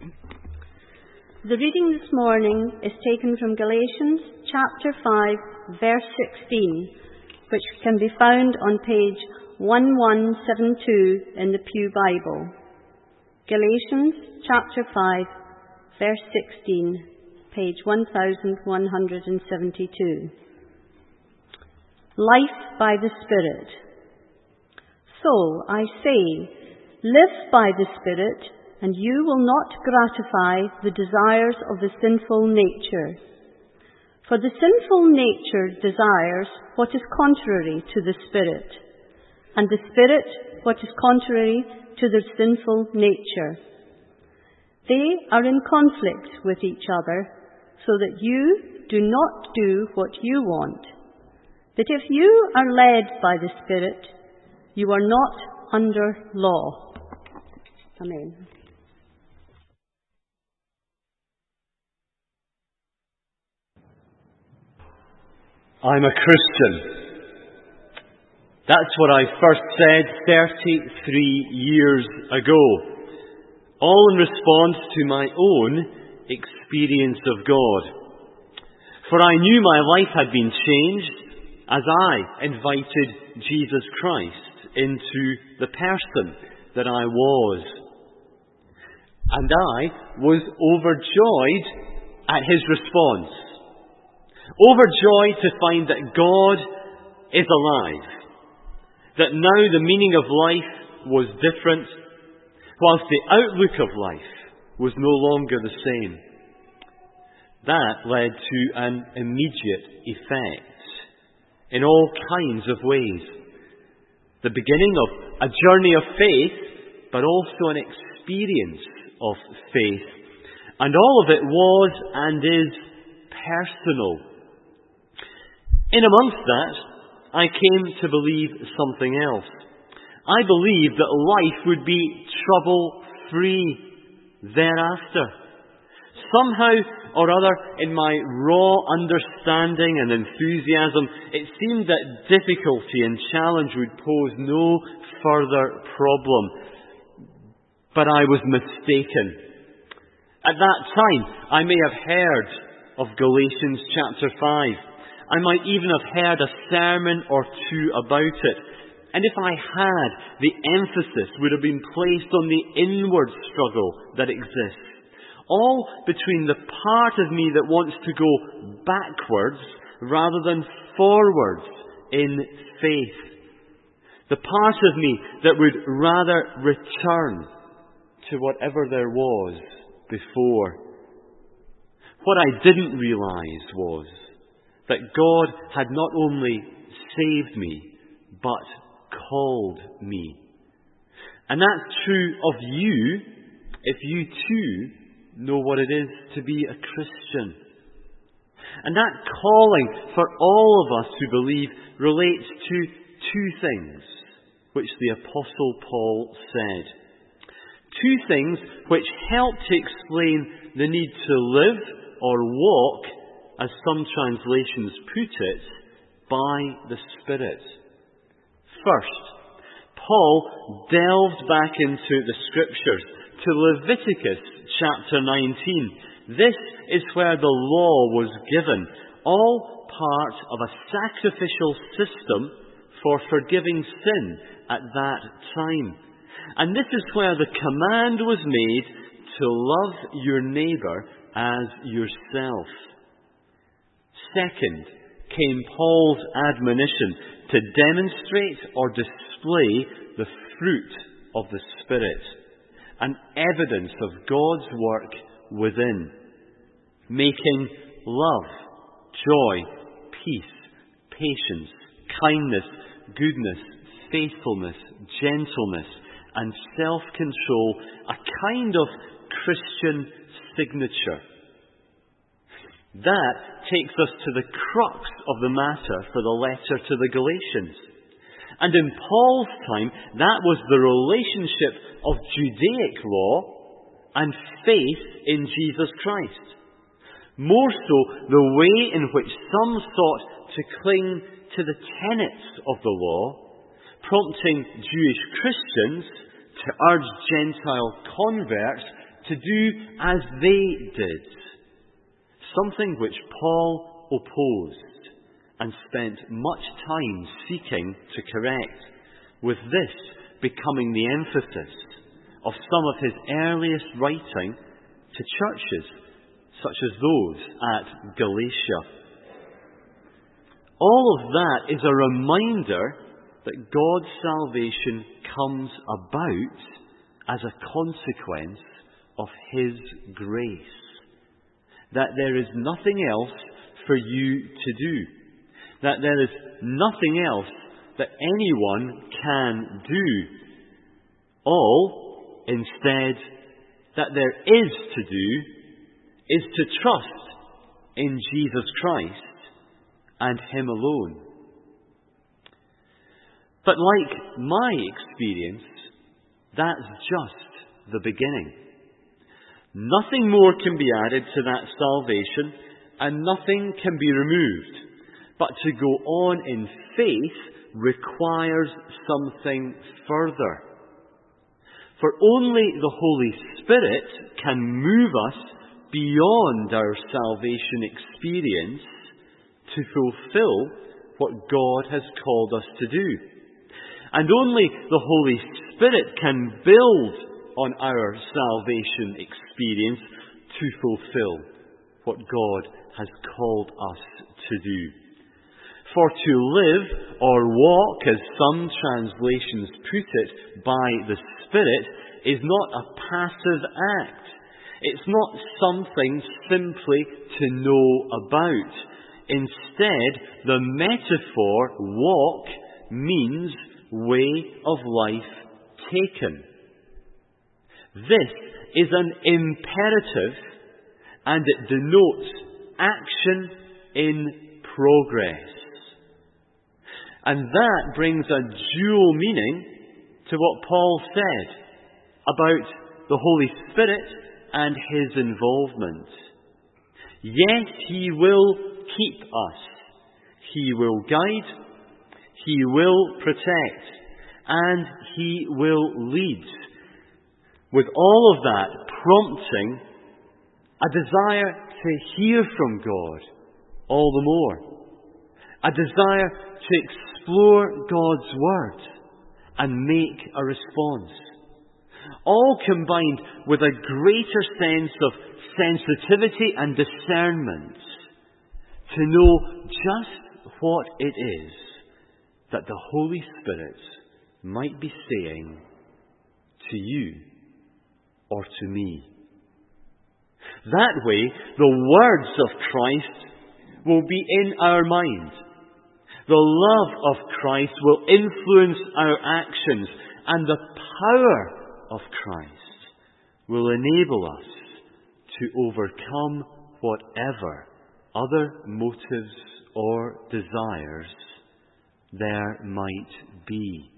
The reading this morning is taken from Galatians chapter 5, verse 16, which can be found on page 1172 in the Pew Bible. Galatians chapter 5, verse 16, page 1172. Life by the Spirit. So I say, live by the Spirit, and you will not gratify the desires of the sinful nature. For the sinful nature desires what is contrary to the Spirit, and the Spirit what is contrary to the sinful nature. They are in conflict with each other, so that you do not do what you want. But if you are led by the Spirit, you are not under law. Amen. I'm a Christian. That's what I first said 33 years ago, all in response to my own experience of God. For I knew my life had been changed as I invited Jesus Christ into the person that I was. And I was overjoyed at his response. Overjoyed to find that God is alive. That now the meaning of life was different, whilst the outlook of life was no longer the same. That led to an immediate effect in all kinds of ways. The beginning of a journey of faith, but also an experience of faith. And all of it was and is personal. In amongst that, I came to believe something else. I believed that life would be trouble-free thereafter. Somehow or other, in my raw understanding and enthusiasm, it seemed that difficulty and challenge would pose no further problem. But I was mistaken. At that time, I may have heard of Galatians chapter 5. I might even have heard a sermon or two about it. And if I had, the emphasis would have been placed on the inward struggle that exists. All between the part of me that wants to go backwards rather than forwards in faith. The part of me that would rather return to whatever there was before. What I didn't realize was that God had not only saved me, but called me. And that's true of you, if you too know what it is to be a Christian. And that calling for all of us who believe relates to two things, which the Apostle Paul said. Two things which help to explain the need to live or walk, as some translations put it, by the Spirit. First, Paul delved back into the Scriptures to Leviticus chapter 19. This is where the law was given, all part of a sacrificial system for forgiving sin at that time. And this is where the command was made to love your neighbour as yourself. Second came Paul's admonition to demonstrate or display the fruit of the Spirit, an evidence of God's work within, making love, joy, peace, patience, kindness, goodness, faithfulness, gentleness, and self-control a kind of Christian signature. That takes us to the crux of the matter for the letter to the Galatians. And in Paul's time, that was the relationship of Judaic law and faith in Jesus Christ. More so, the way in which some sought to cling to the tenets of the law, prompting Jewish Christians to urge Gentile converts to do as they did, something which Paul opposed and spent much time seeking to correct, with this becoming the emphasis of some of his earliest writing to churches such as those at Galatia. All of that is a reminder that God's salvation comes about as a consequence of His grace. That there is nothing else for you to do. That there is nothing else that anyone can do. All, instead, that there is to do is to trust in Jesus Christ and Him alone. But like my experience, that's just the beginning. Nothing more can be added to that salvation, and nothing can be removed. But to go on in faith requires something further. For only the Holy Spirit can move us beyond our salvation experience to fulfill what God has called us to do. And only the Holy Spirit can build on our salvation experience to fulfill what God has called us to do. For to live or walk, as some translations put it, by the Spirit is not a passive act. It's not something simply to know about. Instead, the metaphor walk means way of life taken. This is an imperative, and it denotes action in progress. And that brings a dual meaning to what Paul said about the Holy Spirit and His involvement. Yes, He will keep us. He will guide. He will protect. And He will lead. With all of that prompting a desire to hear from God all the more. A desire to explore God's Word and make a response. All combined with a greater sense of sensitivity and discernment to know just what it is that the Holy Spirit might be saying to you or to me. That way, the words of Christ will be in our mind. The love of Christ will influence our actions, and the power of Christ will enable us to overcome whatever other motives or desires there might be.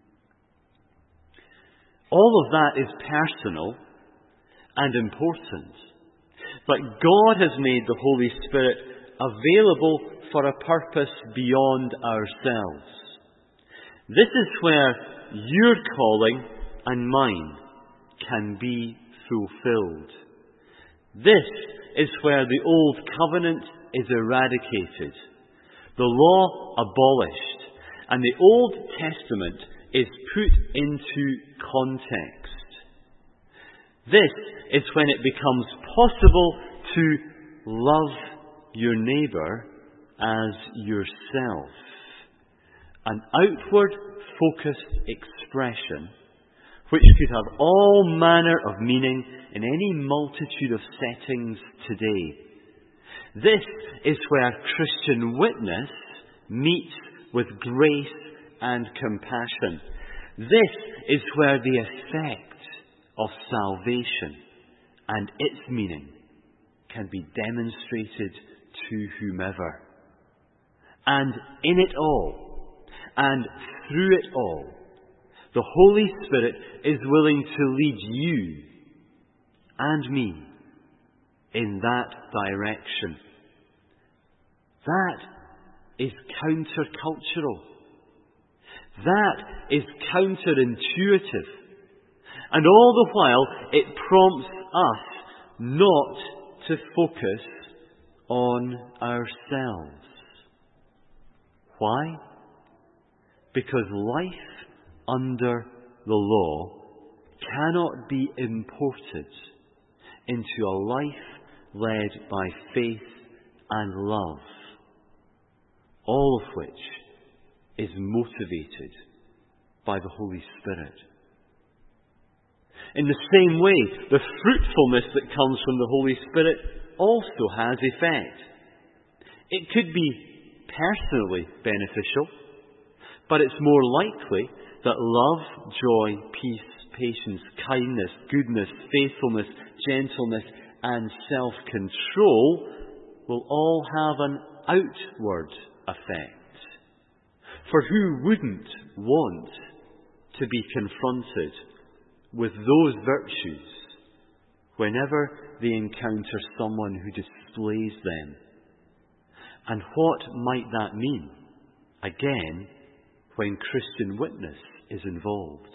All of that is personal and important, but God has made the Holy Spirit available for a purpose beyond ourselves. This is where your calling and mine can be fulfilled. This is where the old covenant is eradicated, the law abolished, and the Old Testament is put into context. This is when it becomes possible to love your neighbour as yourself. An outward focused expression which could have all manner of meaning in any multitude of settings today. This is where Christian witness meets with grace and compassion. This is where the effect of salvation and its meaning can be demonstrated to whomever. And in it all, and through it all, the Holy Spirit is willing to lead you and me in that direction. That is countercultural. That is counterintuitive. And all the while, it prompts us not to focus on ourselves. Why? Because life under the law cannot be imported into a life led by faith and love, all of which is motivated by the Holy Spirit. In the same way, the fruitfulness that comes from the Holy Spirit also has effect. It could be personally beneficial, but it's more likely that love, joy, peace, patience, kindness, goodness, faithfulness, gentleness, and self-control will all have an outward effect. For who wouldn't want to be confronted with those virtues whenever they encounter someone who displays them? And what might that mean, again, when Christian witness is involved?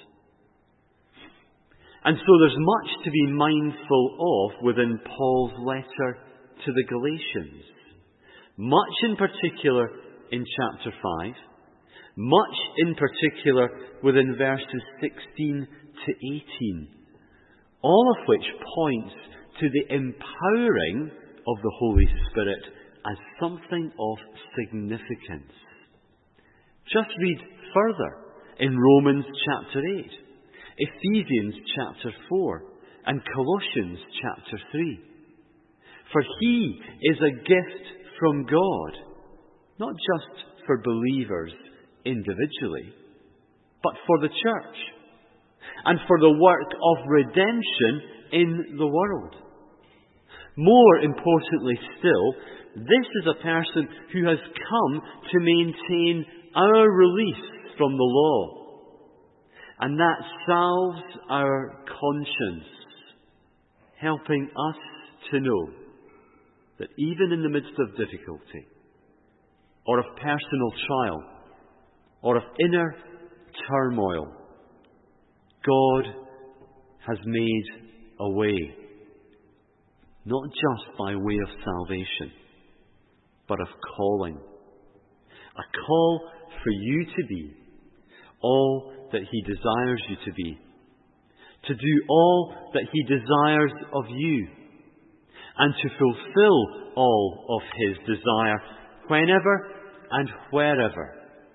And so there's much to be mindful of within Paul's letter to the Galatians. Much in particular in chapter 5. Much in particular within verses 16 to 18. All of which points to the empowering of the Holy Spirit as something of significance. Just read further in Romans chapter 8, Ephesians chapter 4, and Colossians chapter 3. For He is a gift from God, not just for believers individually, but for the church, and for the work of redemption in the world. More importantly still, this is a person who has come to maintain our release from the law. And that salves our conscience, helping us to know that even in the midst of difficulty, or of personal trial, or of inner turmoil, God has made a way, not just by way of salvation, but of calling. A call for you to be all that He desires you to be, to do all that He desires of you, and to fulfill all of His desire whenever and wherever.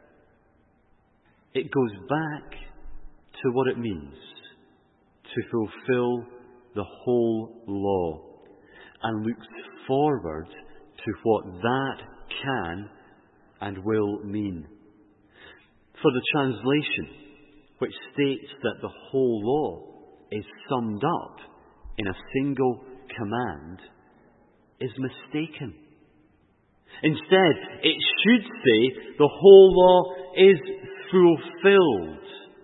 It goes back to what it means to fulfill the whole law, and looks forward to what that can and will mean. For the translation, which states that the whole law is summed up in a single command, is mistaken. Instead, it should say the whole law is fulfilled.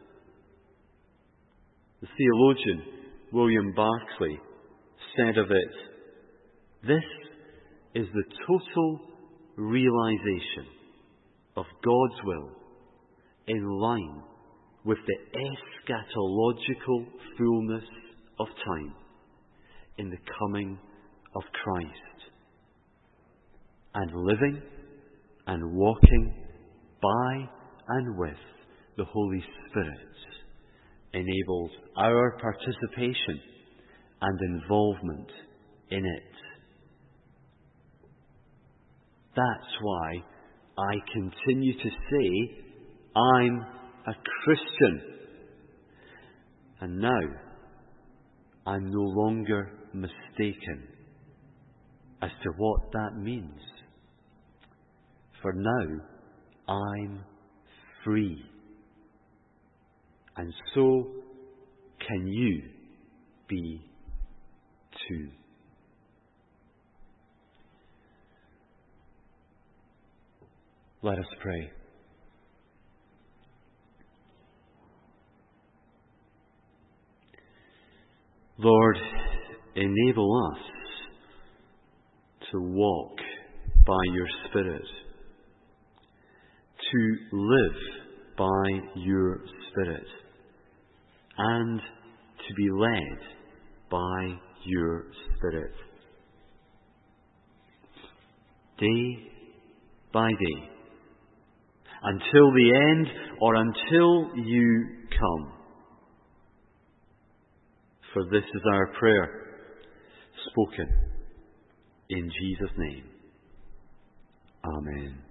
The theologian William Barclay said of it, "This is the total realization of God's will in line with the eschatological fullness of time in the coming of Christ. And living and walking by and with the Holy Spirit enables our participation and involvement in it." That's why I continue to say I'm a Christian. And now I'm no longer mistaken as to what that means. For now I'm free. And so can you be too. Let us pray. Lord, enable us to walk by your Spirit, to live by your Spirit, and to be led by your Spirit. Day by day, until the end or until you come. For this is our prayer, spoken in Jesus' name. Amen.